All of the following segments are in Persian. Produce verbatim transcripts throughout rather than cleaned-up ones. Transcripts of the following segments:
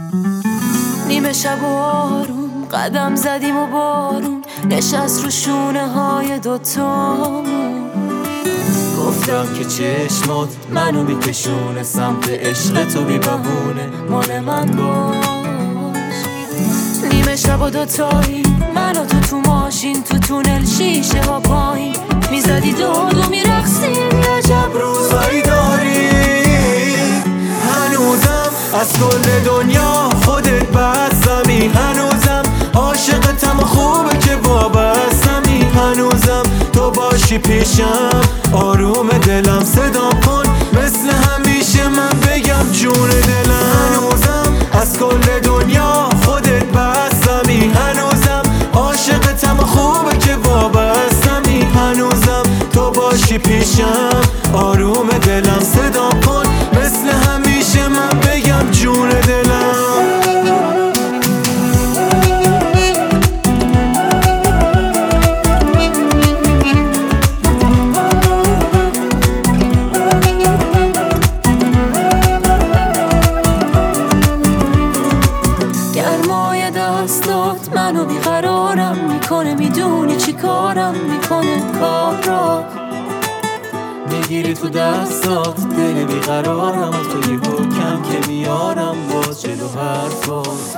نیمه شب و آروم قدم زدیم و بارون نشست رو شونه های دوتامون. گفتم که چشمات منو میکشونه سمت عشق تو بی بهونه، مال من باش. نیمه شب و دوتایی من و تو تو ماشین، تو تونل شیشه ها پایین میزدی داد و میرقصیم. یه شب روزایی داری هنوزم از کل دنیا خودت بستمی، هنوزم عاشقتم و خوبه که وابستمی، هنوزم تو باشی پیشم آروم دلم صدام کن مثل همیشه من بگم جون دلم. هنوزم از کل دنیا خودت بستمی، هنوزم عاشقتم و خوبه که وابستمی، هنوزم تو باشی پیشم آروم دلم صدام کن مثل همیشه من بگم جون دلم. گرمای دستات منو بیقرارم میکنه، میدونی چی کارم میکنه کارا. میگیری تو دستات دل بیقرارم، توی حکم که میارم باز جلو حرفات.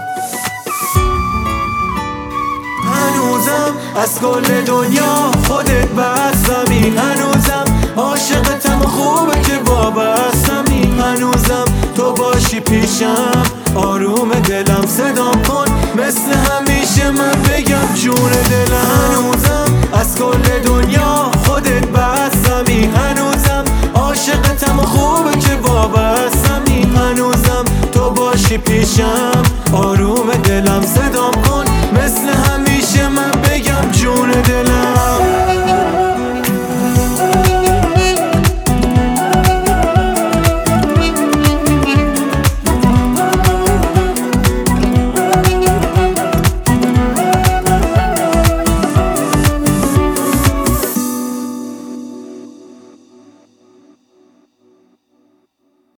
هنوزم از کل دنیا خودت بستمی، هنوزم عاشقتم و خوبه که وابستمی، هنوزم تو باشی پیشم آروم دلم صدام کن مثل همیشه من بگم جون دلم. هنوزم از کل دنیا خودت بستمی، هنوزم عاشقتم و خوبه که وابستمی، هنوزم تو باشی پیشم آروم دلم صدام